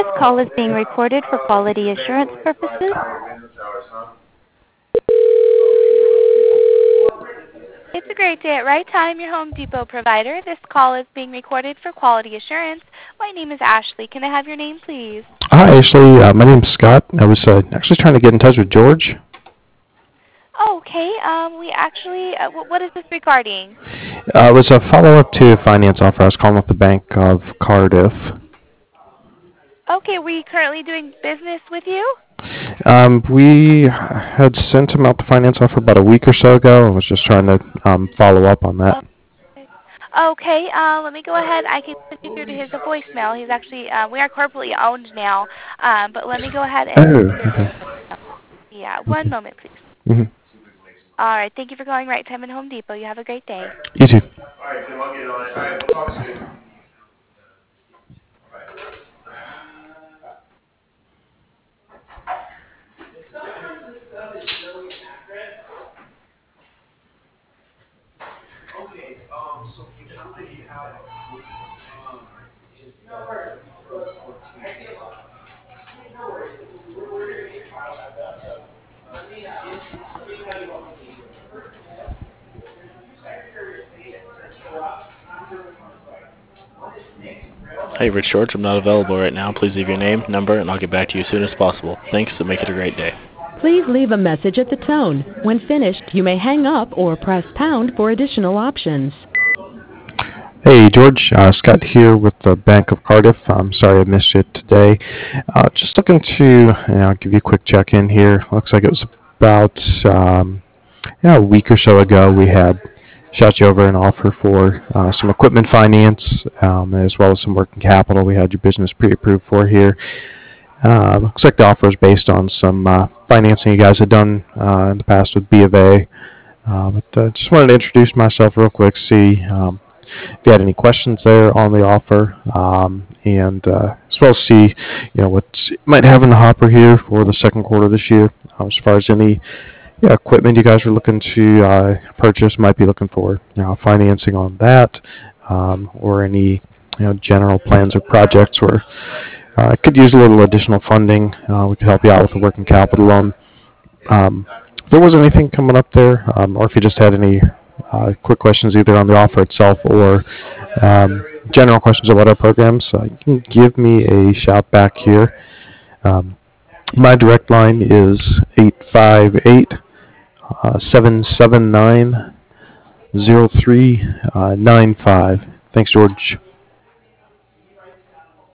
call is being recorded for quality assurance purposes. It's a great day at Right Time, your Home Depot provider. This call is being recorded for quality assurance. My name is Ashley. Can I have your name, please? Hi, Ashley. My name's Scott. I was actually trying to get in touch with George. Okay. We actually, what is this regarding? It was a follow-up to a finance offer. I was calling with the Bank of Cardiff. Okay, were you currently doing business with you? We had sent him out the finance offer about a week or so ago. I was just trying to follow up on that. Okay, let me go ahead. I can put you through to his voicemail. He's actually, we are corporately owned now, but let me go ahead and put you through to his voicemail. Yeah, one moment, please. Mm-hmm. All right, thank you for calling Right Time in Home Depot. You have a great day. You too. All right, Tim, I'll get on it. All right, we'll talk soon. Hey, Rich George, I'm not available right now. Please leave your name, number, and I'll get back to you as soon as possible. Thanks, and make it a great day. Please leave a message at the tone. When finished, you may hang up or press pound for additional options. Hey, George. Scott here with the Bank of Cardiff. I'm sorry I missed you today. Just looking to give you a quick check-in here. Looks like it was about a week or so ago we had shot you over an offer for some equipment finance as well as some working capital. We had your business pre-approved for here. Looks like the offer is based on some financing you guys had done in the past with B of A. But just wanted to introduce myself real quick, see if you had any questions there on the offer, and as well as see what you might have in the hopper here for the second quarter of this year as far as any equipment you guys are looking to purchase, might be looking for financing on that, or any general plans or projects where could use a little additional funding. We could help you out with the working capital loan. If there wasn't anything coming up there, or if you just had any quick questions either on the offer itself or general questions about our programs, you can give me a shout back here. My direct line is 858-779-0395. Thanks, George.